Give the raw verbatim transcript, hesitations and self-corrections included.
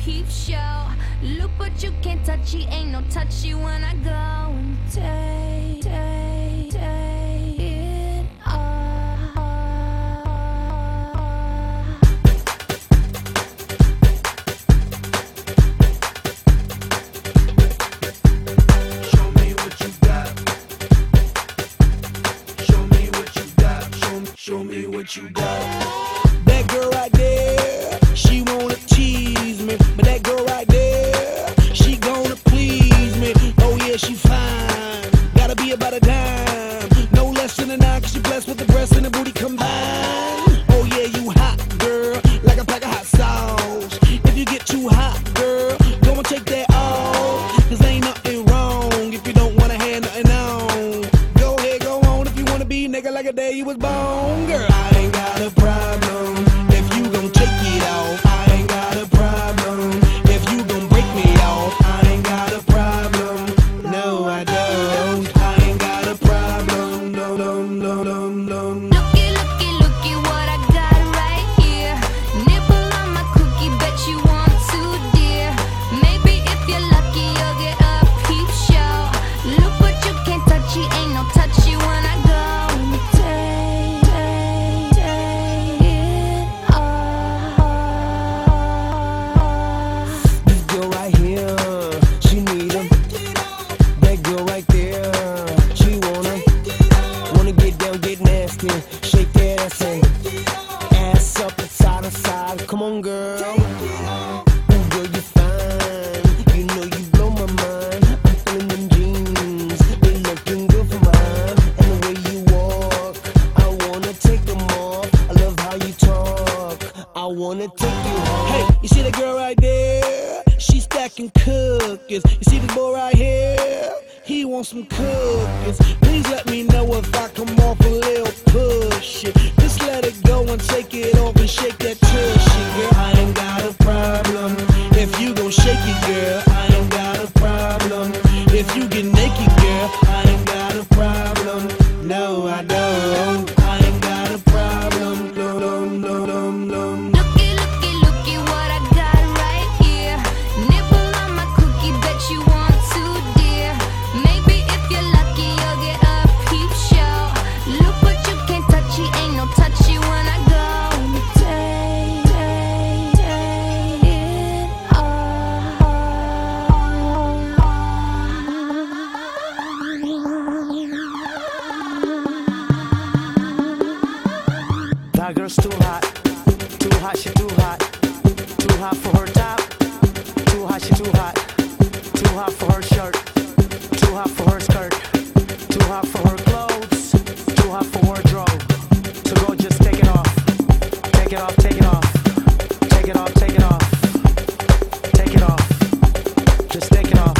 peep show. Look, but you can't touch, he ain't no touchy when I go and take, take, take it off. Show me what you got. Show me what you got. Show me, show me what you got. That girl right there, she wanna tease me, but that girl right there, she gonna please me. Oh yeah, she fine, gotta be about a dime, no less than a nine, cause she blessed with the breast and the booty combined. Oh yeah, you hot, girl, like a pack of hot sauce. If you get too hot, girl, go and take that off, cause ain't nothing wrong if you don't wanna have nothing on. Go ahead, go on if you wanna be nigga like a day you was born, girl. I ain't got a problem if you gon' take it off. I ain't got a problem if you gon' break me off. I ain't got a problem, no I don't. I ain't got a problem, no, no, no, no, no. Looky, looky, looky what I got right here. Nibble on my cookie, bet you want to, dear. Maybe if you're lucky, you'll get a peep show. Look, but you can't touch, he ain't no touchy when I go and take, take, take it off. This girl right here, she need him. That girl right there, she wanna Wanna get down, get nasty, shake that ass and ass up and side to side. Come on, girl. Ooh, girl, you fine. You know you blow my mind. I'm feeling them jeans, they looking good for mine. And the way you walk, I wanna take them off. I love how you talk, I wanna take you home. Hey, you see that girl right there? She stacking cookies. You see this boy right here? He wants some cookies. Please let me know if I come off a little pushy. Just let it go and take it off and shake that tushy, girl. I ain't got a problem if you gon' shake it, girl. I ain't got a problem if you get naked, girl. I ain't got a problem, no I don't. I ain't got a problem, no, no, no, no, no. Looky, looky, looky what I got right here. Nibble on my cookie, bet you want to, dear. Maybe if you're lucky, you'll get a peep show. Look, but you can't touch, he ain't no touchy when I go and take, take, take it off. That girl's too hot, too hot, she too hot, too hot for her top, too hot, she too hot, too hot for her shirt, too hot for her skirt, too hot for her clothes, too hot for wardrobe. So go just take it off, take it off, take it off, take it off, take it off, take it off, just take it off.